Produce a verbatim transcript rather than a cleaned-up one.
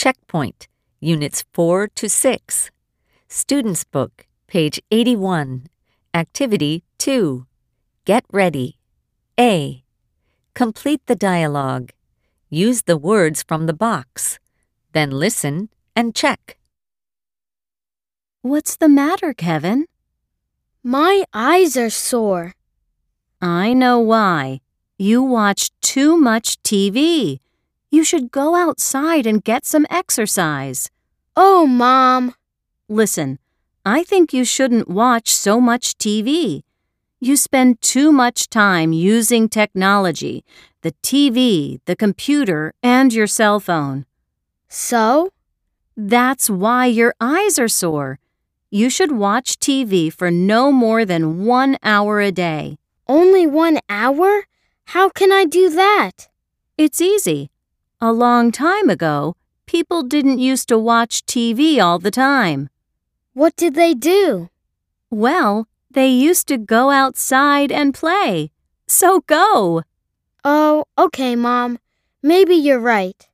Checkpoint, Units four to six. Student's Book, page eighty-one. Activity two. Get ready. A. Complete the dialogue. Use the words from the box. Then listen and check. What's the matter, Kevin? My eyes are sore. I know why. You watch too much T V. You should go outside and get some exercise. Oh, Mom. Listen, I think you shouldn't watch so much T V. You spend too much time using technology, the T V, the computer, and your cell phone. So? That's why your eyes are sore. You should watch T V for no more than one hour a day. Only one hour? How can I do that? It's easy. A long time ago, people didn't used to watch T V all the time. What did they do? Well, they used to go outside and play. So go! Oh, okay, Mom. Maybe you're right.